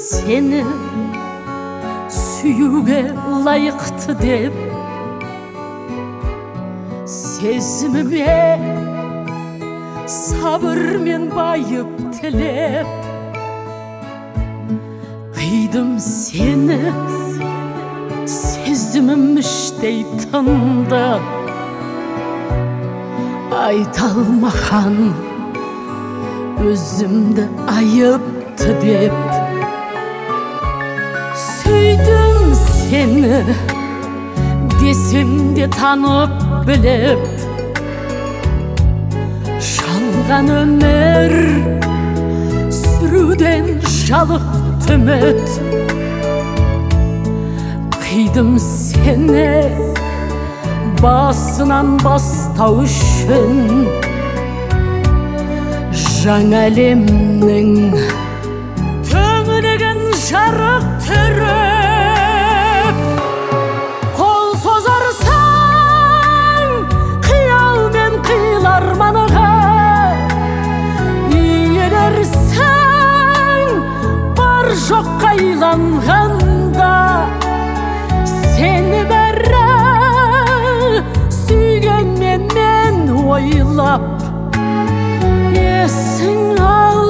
сені сүюге лайықты деп сезіміме сабырмен байып тілеп қидым сені сезімім іштей тынды айта алмаған өзімді айыпты деп сүйдім сені десем де танып біліп жалған өмір сүруден жалықты үміт қидым сені басынан бастау үшін жаңа әлемнің төңірегін жарық түріп қол созарсың қиял мен қилы арманға иелерсің бар жоққа иланғанда сені бәрі сүйгенмен мен ойлап есің ал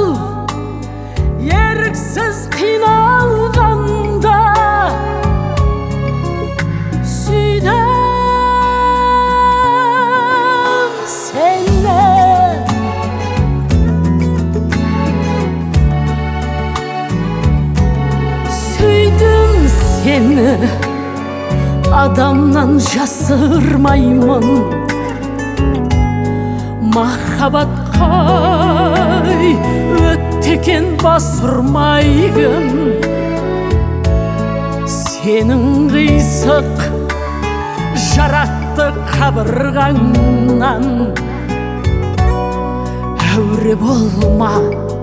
еріксіз қиналғанда сүйдім сені сүйдім сені адамнан жасырмаймын махаббатқа өттекен бас ұрмайын сенің қисық жарақты қабырғаңнан әуре болма